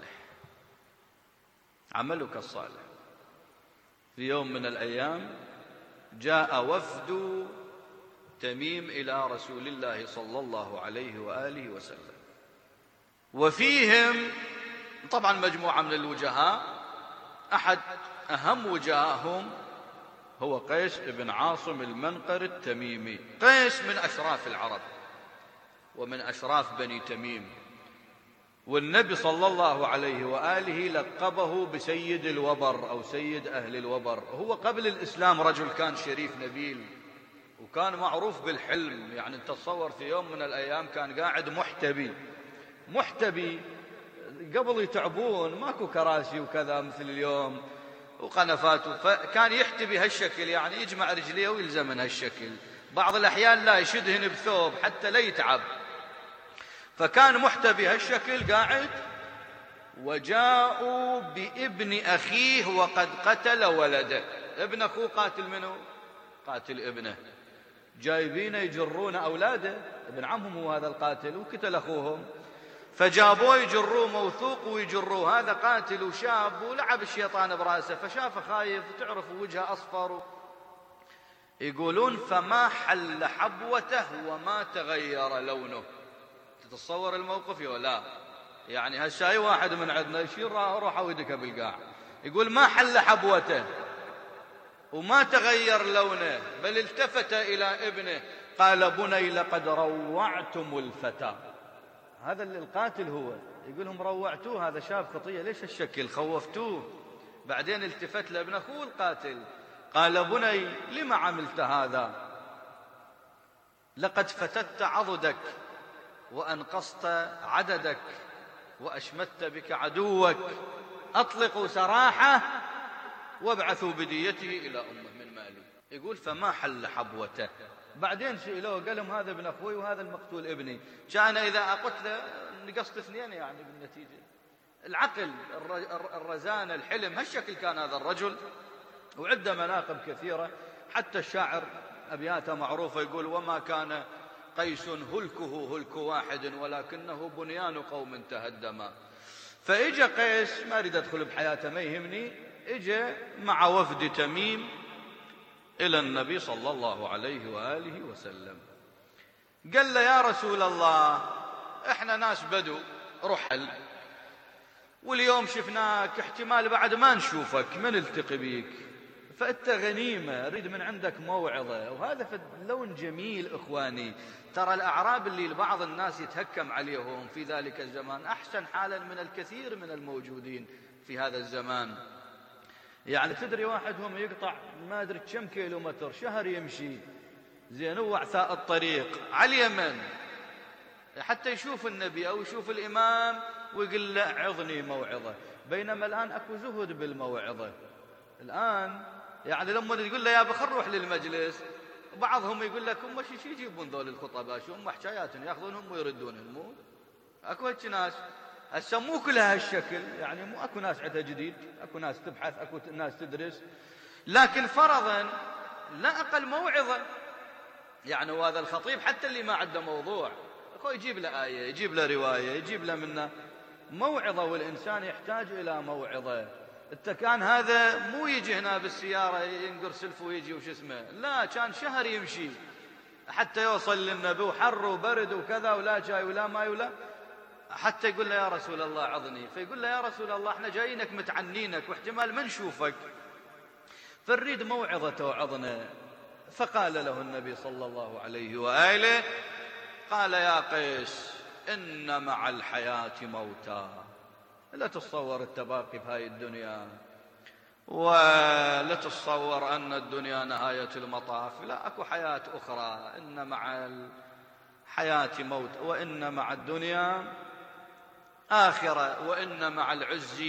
الصالح. في يوم من الأيام جاء وفد تميم إلى رسول الله صلى الله عليه وآله وسلم، وفيهم طبعا مجموعة من الوجهاء، أحد أهم وجهائهم هو قيس بن عاصم المنقر التميمي. قيس من أشراف العرب ومن أشراف بني تميم، والنبي صلى الله عليه وآله لقبه بسيد الوبر أو سيد أهل الوبر. هو قبل الإسلام رجل كان شريف نبيل، وكان معروف بالحلم. يعني تصور في يوم من الأيام كان قاعد محتبي، قبل يتعبون ماكو كراسي وكذا مثل اليوم، وقنفاته، فكان يحتي بهالشكل، يعني يجمع رجليه ويلزمن هالشكل. بعض الأحيان لا يشدهن بثوب حتى لا يتعب، فكان محتى بهالشكل قاعد. وجاءوا بابن أخيه وقد قتل ولده. ابن أخوه قاتل منه؟ قاتل ابنه. جايبين يجرون أولاده، ابن عمهم هو هذا القاتل وقتل أخوهم، فجابوه يجروه موثوق ويجروه، هذا قاتل وشاب ولعب الشيطان براسه، فشافه خايف وتعرف وجهه أصفر. يقولون فما حل حبوته وما تغير لونه. تتصور الموقف ولا؟ يعني هالشاي واحد من عندنا يشير روح ودك بالقاع، يقول ما حل حبوته وما تغير لونه، بل التفت إلى ابنه قال بني لقد روعتم الفتى. هذا اللي القاتل هو يقول لهم روعتوه، هذا شاب خطية، ليش الشكل خوفتوه؟ بعدين التفت لابن أخوه القاتل قال بني لما عملت هذا؟ لقد فتت عضدك وأنقصت عددك وأشمت بك عدوك، أطلقوا سراحه وابعثوا بديته إلى أمه من مالي. يقول فما حل حبوته. بعدين سئلوه قال لهم هذا ابن أخوي وهذا المقتول ابني، كان إذا أقتله نقصت اثنين يعني بالنتيجة. العقل، الرزانة، الحلم، هالشكل كان هذا الرجل، وعنده مناقب كثيرة. حتى الشاعر أبياته معروفة يقول وما كان قيس هلكه هلك واحد ولكنه بنيان قوم تهدما. فإجا قيس، ما أريد أدخل بحياته ما يهمني، إجا مع وفد تميم إلى النبي صلى الله عليه وآله وسلم، قال له يا رسول الله إحنا ناس بدو رحل، واليوم شفناك، احتمال بعد ما نشوفك ما نلتقي بيك، فأنت غنيمة، أريد من عندك موعظة. وهذا في لون جميل إخواني. ترى الأعراب اللي لبعض الناس يتهكم عليهم في ذلك الزمان أحسن حالا من الكثير من الموجودين في هذا الزمان. يعني تدري واحد هم يقطع ما أدري كم كيلومتر، شهر يمشي زين وعثاء الطريق على اليمن حتى يشوف النبي أو يشوف الإمام ويقول له عظني موعظة. بينما الآن أكو زهد بالموعظة. الآن يعني لما تقول له يا بخر روح للمجلس، بعضهم يقول لك هم شي يجيبون ذول الخطباء، شو هم حكايات ياخذونهم ويردونهم. مو اكو هيك ناس هسه مو كلها هالشكل، يعني مو اكو ناس عندها جديد، اكو ناس تبحث، اكو ناس تدرس، لكن فرضا لا اقل موعظه. يعني وهذا الخطيب حتى اللي ما عنده موضوع اخو يجيب له آية، يجيب له رواية، يجيب له منه موعظة، والإنسان يحتاج إلى موعظة. كان هذا مو يجي هنا بالسيارة ينقر سلف ويجي وش اسمه، لا، كان شهر يمشي حتى يوصل للنبي، وحر وبرد وكذا ولا جاي ولا ماي ولا، حتى يقول له يا رسول الله عظني. فيقول له يا رسول الله احنا جايينك متعنينك واحتمال ما نشوفك، فنريد موعظة توعظنا. فقال له النبي صلى الله عليه وآله، قال يا قيس إن مع الحياة موتى. لا تتصور التباقي في هاي الدنيا، ولا تتصور أن الدنيا نهاية المطاف، لا، أكو حياة أخرى. إن مع الحياة موت، وإن مع الدنيا آخرة، وإن مع العز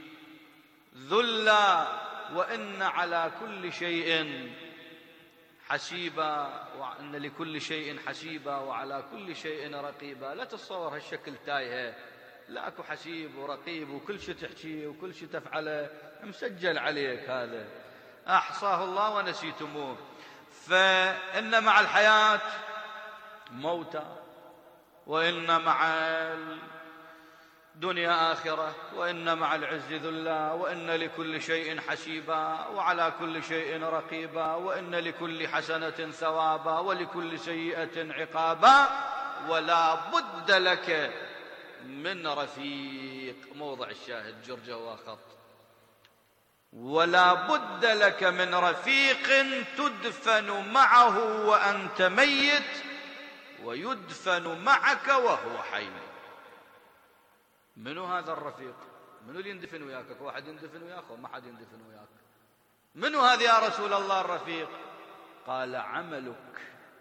ذلا، وإن على كل شيء حسيبا، وإن لكل شيء حسيبا وعلى كل شيء رقيبا. لا تتصور هالشكل تايهة، لا، أكو حسيب ورقيب وكل شيء تحكيه وكل شيء تفعله مسجل عليك، هذا أحصاه الله ونسيتموه. فإن مع الحياة موتى، وإن مع الدنيا آخرة، وإن مع العز ذلا، وإن لكل شيء حسيبا وعلى كل شيء رقيبا، وإن لكل حسنة ثوابا ولكل سيئة عقابا، ولا بد لك من رفيق. موضع الشاهد جرجة وخط. ولا بد لك من رفيق تدفن معه وأنت ميت، ويدفن معك وهو حي. منو هذا الرفيق؟ منو اللي يندفن وياك؟ واحد يندفن وياك وما حد يندفن وياك. منو هذا يا رسول الله الرفيق؟ قال عملك،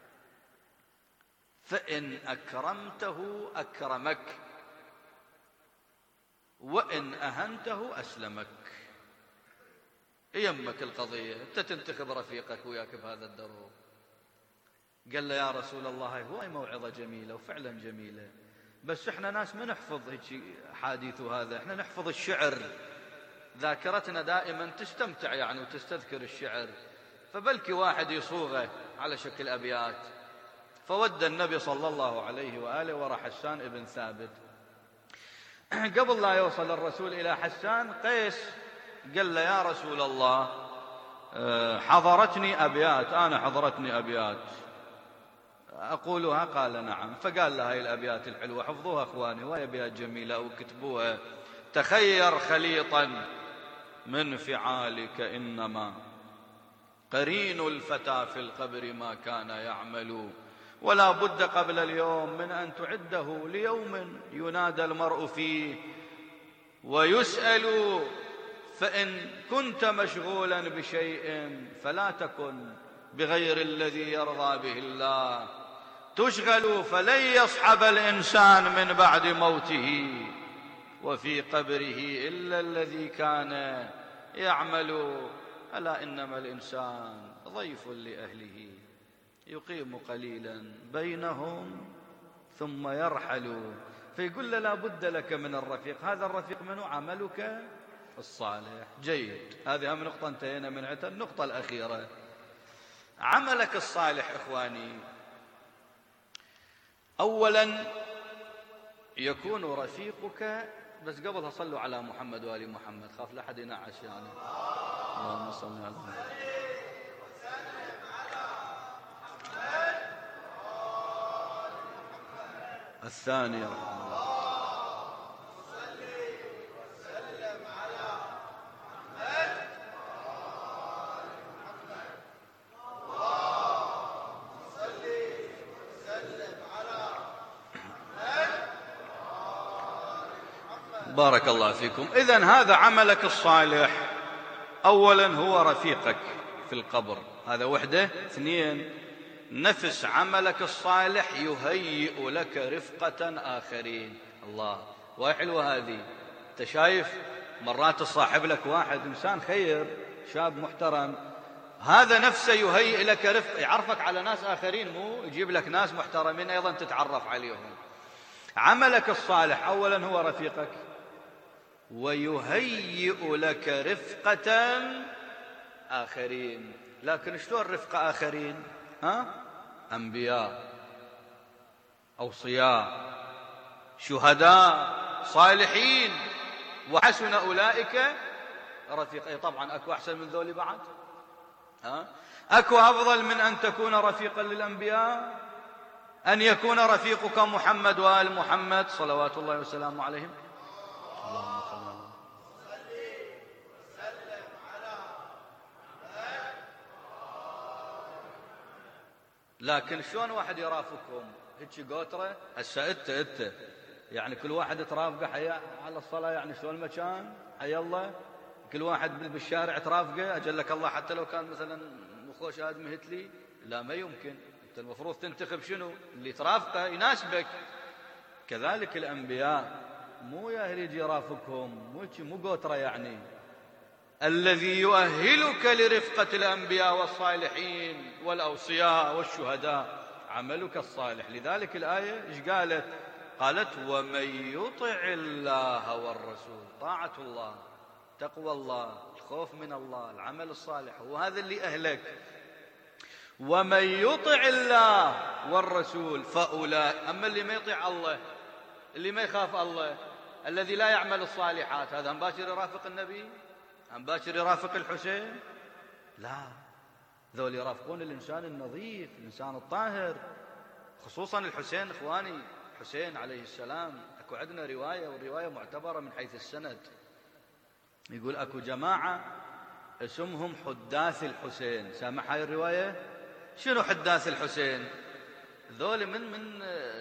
فإن أكرمته أكرمك، وإن أهنته أسلمك. يمك القضية، أنت تنتخب رفيقك وياك بهذا الدروب. قال له يا رسول الله هواي موعظة جميلة وفعلا جميلة، بس احنا ناس ما نحفظ هيك حديث هذا، احنا نحفظ الشعر، ذاكرتنا دائما تستمتع يعني وتستذكر الشعر، فبلكي واحد يصوغه على شكل أبيات. فود النبي صلى الله عليه وآله ورا حسان ابن ثابت. قبل لا يوصل الرسول إلى حسان، قيس قال له يا رسول الله حضرتني أبيات، أنا حضرتني أبيات أقولها. قال نعم. فقال له هاي الأبيات الحلوة حفظوها أخواني، وهي أبيات جميلة وكتبوها. تخير خليطا من فعالك إنما قرين الفتى في القبر ما كان يعمل، ولا بد قبل اليوم من أن تعده ليوم ينادى المرء فيه ويسأل. فإن كنت مشغولا بشيء فلا تكن بغير الذي يرضى به الله تشغل، فلن يصحب الإنسان من بعد موته وفي قبره إلا الذي كان يعمل. ألا إنما الإنسان ضيف لأهله يقيم قليلا بينهم ثم يرحل. فيقول له لا بد لك من الرفيق. هذا الرفيق منه عملك الصالح. جيد، هذه أهم نقطة انتهينا من عتها. النقطة الأخيرة عملك الصالح إخواني. أولا يكون رفيقك، بس قبلها صلوا على محمد وآل محمد، خاف لا أحد ينعش يعني. اللهم صل على محمد. الثاني رحمه الله. بارك الله فيكم. إذن هذا عملك الصالح. أولا هو رفيقك في القبر، هذا وحده. اثنين، نفس عملك الصالح يهيئ لك رفقة آخرين. الله، وحلوة هذه. أنت شايف مرات تصاحب لك واحد إنسان خير، شاب محترم، هذا نفسه يهيئ لك رفقة، يعرفك على ناس آخرين، مو يجيب لك ناس محترمين أيضا تتعرف عليهم. عملك الصالح أولا هو رفيقك، ويهيئ لك رفقة آخرين. لكن شلون رفقة آخرين؟ أنبياء، أوصياء، شهداء، صالحين، وحسن أولئك رفيق. طبعا أكو أحسن من ذولي بعد؟ أكو أفضل من أن تكون رفيقا للأنبياء؟ أن يكون رفيقك محمد وآل محمد صلوات الله وسلامه عليهم. اللهم صل وسلم على محمد. لكن شلون واحد يرافقهم هيك قوتره؟ هسه انت يعني كل واحد ترافقه حيا على الصلاه، يعني شلون المكان حيا الله، كل واحد بالشارع ترافقه اجلك الله، حتى لو كان مثلا مخوش ادمي هتلي، لا ما يمكن. انت المفروض تنتخب شنو اللي ترافقه يناسبك. كذلك الانبياء مو ياهل يجي يرافقهم، مو قوتره يعني. الذي يؤهلك لرفقة الأنبياء والصالحين والأوصياء والشهداء عملك الصالح. لذلك الآية إيش قالت؟ قالت ومن يطع الله والرسول. طاعة الله، تقوى الله، الخوف من الله، العمل الصالح، وهذا اللي أهلك. ومن يطع الله والرسول فأولئك. أما اللي ما يطيع الله، اللي ما يخاف الله، الذي لا يعمل الصالحات، هذا مباشر يرافق النبي؟ مباشر يرافق الحسين؟ لا، ذول يرافقون الإنسان النظيف، الإنسان الطاهر، خصوصا الحسين. إخواني الحسين عليه السلام أكو عندنا رواية، والرواية معتبرة من حيث السند. يقول أكو جماعة اسمهم حداث الحسين. سامح هاي الرواية؟ شنو حداث الحسين؟ ذول من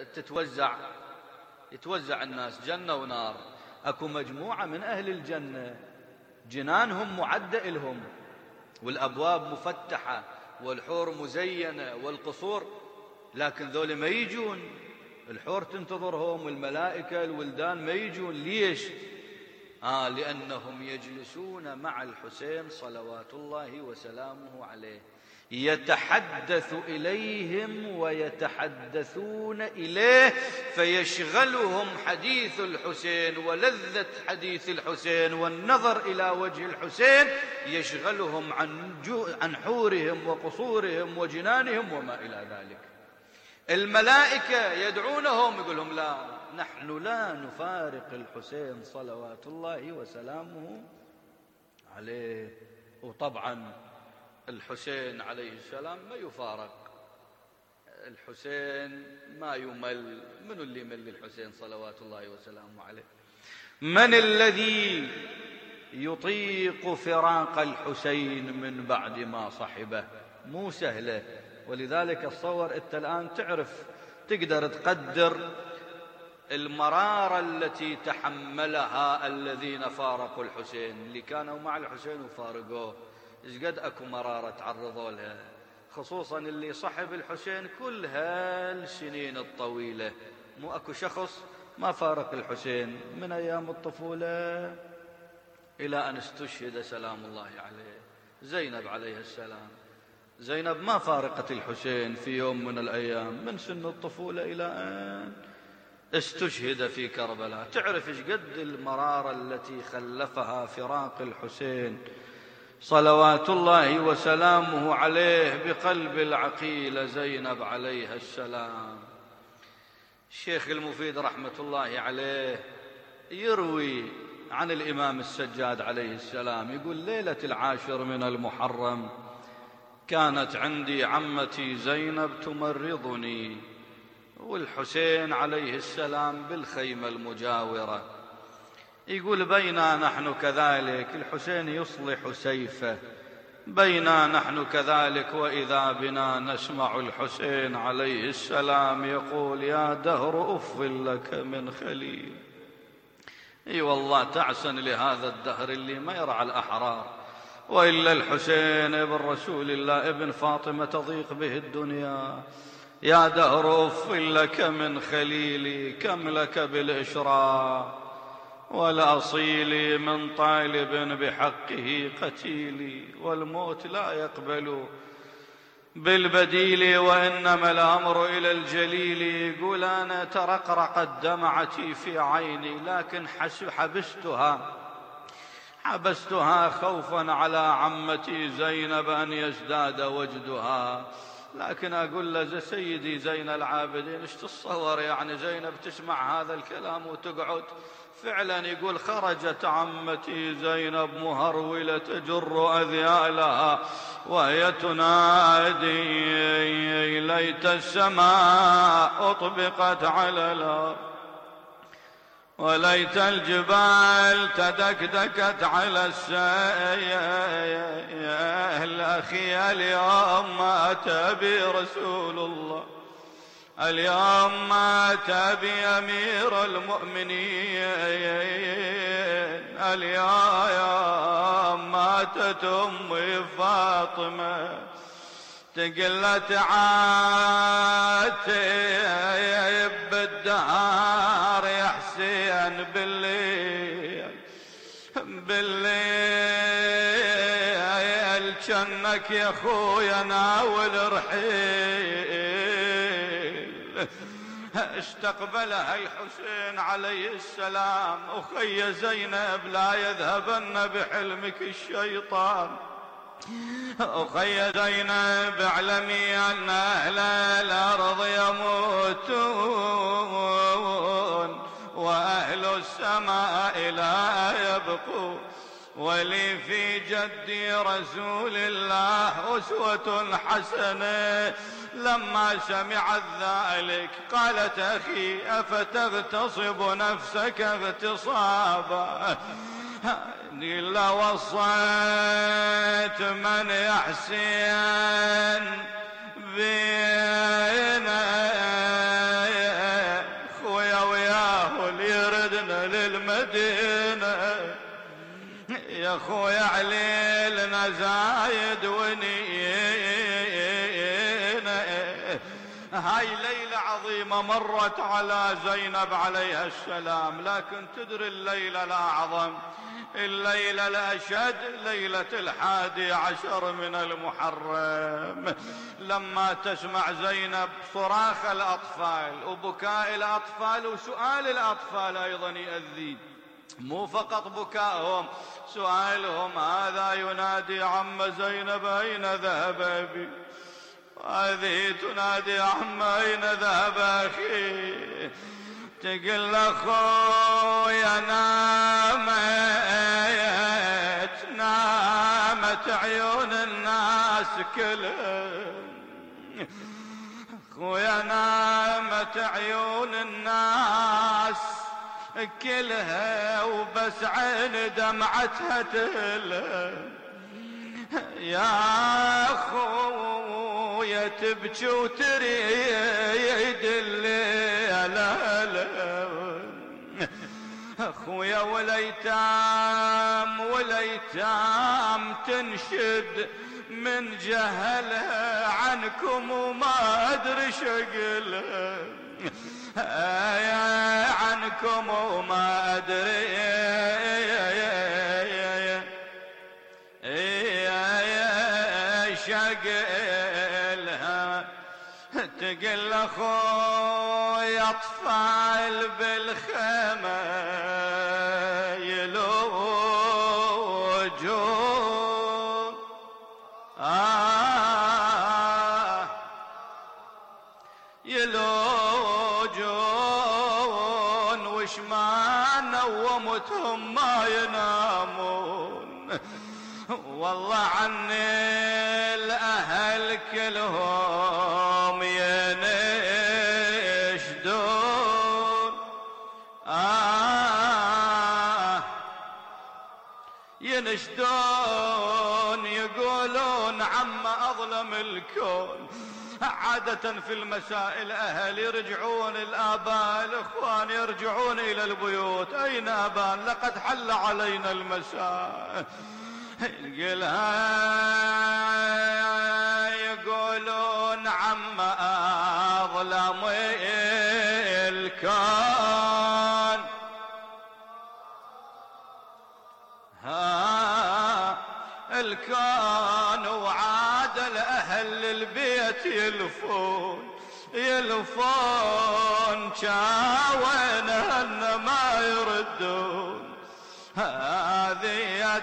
يتوزع الناس جنة ونار. أكو مجموعة من أهل الجنة جنانهم معدة لهم، والأبواب مفتحة، والحور مزينة، والقصور، لكن ذول ما يجون. الحور تنتظرهم، والملائكة الولدان ما يجون. ليش؟ لأنهم يجلسون مع الحسين صلوات الله وسلامه عليه، يتحدث إليهم ويتحدثون إليه، فيشغلهم حديث الحسين ولذة حديث الحسين والنظر إلى وجه الحسين، يشغلهم عن حورهم وقصورهم وجنانهم وما إلى ذلك. الملائكة يدعونهم، يقول لهم لا، نحن لا نفارق الحسين صلوات الله وسلامه عليه. وطبعا الحسين عليه السلام ما يفارق، الحسين ما يمل. من اللي يمل الحسين صلوات الله وسلامه عليه؟ من الذي يطيق فراق الحسين من بعد ما صحبه؟ مو سهلة. ولذلك الصور أنت الآن تعرف، تقدر تقدر المرارة التي تحملها الذين فارقوا الحسين، اللي كانوا مع الحسين وفارقوه، إيش قد أكو مرارة تعرضوا لها، خصوصا اللي صحب الحسين كل هالسنين الطويلة. مو أكو شخص ما فارق الحسين من أيام الطفولة إلى أن استشهد سلام الله عليه. زينب عليه السلام، زينب ما فارقت الحسين في يوم من الأيام، من سن الطفولة إلى أن استشهد في كربلاء. تعرف إيش قد المرارة التي خلفها فراق الحسين صلوات الله وسلامه عليه بقلب العقيلة زينب عليها السلام. الشيخ المفيد رحمة الله عليه يروي عن الإمام السجاد عليه السلام، يقول ليلة 10 من المحرم كانت عندي عمتي زينب تمرضني، والحسين عليه السلام بالخيمة المجاورة. يقول بينا نحن كذلك، الحسين يصلح سيفه، بينا نحن كذلك وإذا بنا نسمع الحسين عليه السلام يقول يا دهر أف لك من خليل. اي والله تعسن لهذا الدهر اللي ما يرعى الأحرار، وإلا الحسين ابن رسول الله ابن فاطمة تضيق به الدنيا. يا دهر أف لك من خليلي، كم لك بالإشراء والأصيل من طالب بحقه قتيلي، والموت لا يقبل بالبديل وإنما الأمر إلى الجليل. يقول أنا ترقرقت دمعتي في عيني، لكن حبستها خوفا على عمتي زينب أن يزداد وجدها. لكن أقول له سيدي زين العابدين، ايش تتصور يعني زينب تسمع هذا الكلام وتقعد؟ فعلا يقول خرجت عمتي زينب مهرولة تجر أذيالها وهي تنادي ليت السماء أطبقت على الأرض وليت الجبال تدكدكت على السائل. أخي اليوم أتى بي رسول الله، اليوم أتى بي أمير المؤمنين، اليوم ماتت أمي فاطمة، تقلت عاتب بالدهار يا حسين بالليل جنك يا خويا ناول رحيل. استقبلها الحسين عليه السلام، أخي زينب لا يذهبن بحلمك الشيطان، أخي زينب اعلمي أن أهل الأرض يموتون وأهل السماء لا يبقون، ولي في جدي رسول الله أسوة حسنة. لما سمعت ذلك قالت أخي أفتغتصب نفسك اغتصابا؟ إلا وصيت من يحسن بينا خويا وياه اللي يردنا للمدينة، يا خويا عليلنا زايد ونينا، هاي ليلة عظيمة مرت على زينب عليها السلام، لكن تدري الليلة الأعظم، الليلة الأشد، ليلة 11 من المحرم، لما تسمع زينب صراخ الأطفال وبكاء الأطفال وسؤال الأطفال أيضا يؤذي، مو فقط بكائهم، سؤالهم. هذا ينادي عم زينب أين ذهب أبي، هذه تنادي عم أين ذهب أخي، تقول أخويا نامت عيون الناس كلهم، أخويا نامت عيون الناس كلها وبس عين دمعتها تلهم، يا أخويا تبكي وتريد الليلة، أخويا والأيتام تنشد من جهلها عنكم وما أدري شقلها، عنكم وما أدري شقلها، تقل أخويا أطفال بالخيمة يلوجون، يلوجون وش ما نومتهم ما ينامون، والله عني الأهل كلهم ينشدون، ينشدون يقولون عم أظلم الكون. عادة في المساء الأهل يرجعون، الآباء الإخوان يرجعون إلى البيوت، أين أبان لقد حل علينا المساء، يقولون عم أظلم الكون، الكون وعاد الأهل للبيت يلفون شاوين ما يردون، هذه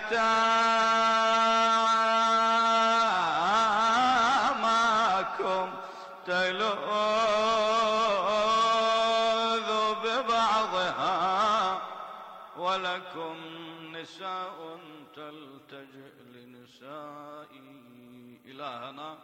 يتاماكم تلوذ ببعضها، ولكم نساء تلتجئ لنساء. إلهنا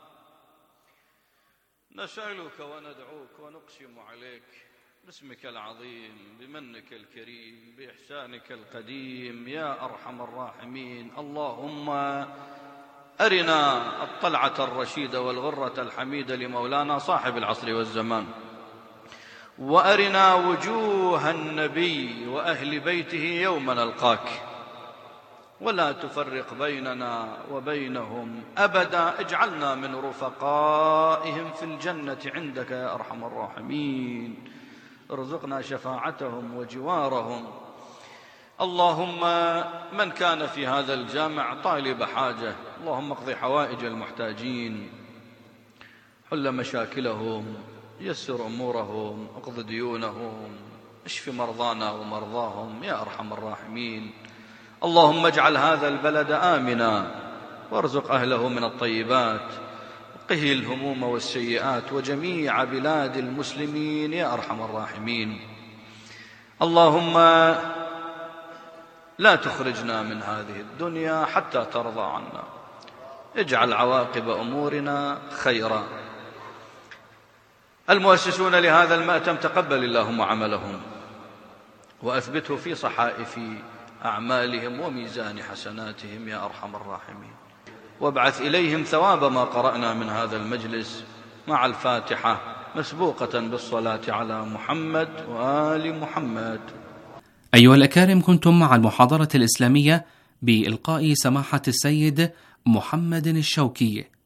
نسألك وندعوك ونقسم عليك باسمك العظيم، بمنك الكريم، بإحسانك القديم يا أرحم الراحمين، اللهم أرنا الطلعة الرشيدة والغرة الحميدة لمولانا صاحب العصر والزمان، وأرنا وجوه النبي وأهل بيته يوم نلقاك، ولا تفرق بيننا وبينهم أبدا، اجعلنا من رفقائهم في الجنة عندك يا أرحم الراحمين، ارزقنا شفاعتهم وجوارهم. اللهم من كان في هذا الجامع طالب حاجة، اللهم اقضي حوائج المحتاجين، حل مشاكلهم، يسر أمورهم، اقض ديونهم، اشف مرضانا ومرضاهم يا أرحم الراحمين. اللهم اجعل هذا البلد آمنا، وارزق أهله من الطيبات، وقه الهموم والسيئات، وجميع بلاد المسلمين يا أرحم الراحمين. اللهم لا تخرجنا من هذه الدنيا حتى ترضى عنا، اجعل عواقب أمورنا خيرا. المؤسسون لهذا المأتم تقبل اللهم عملهم، وأثبته في صحائف أعمالهم وميزان حسناتهم يا أرحم الراحمين، وابعث إليهم ثواب ما قرأنا من هذا المجلس مع الفاتحة مسبوقة بالصلاة على محمد وآل محمد. أيها الأكارم، كنتم مع المحاضرة الإسلامية بإلقاء سماحة السيد محمد الشوكي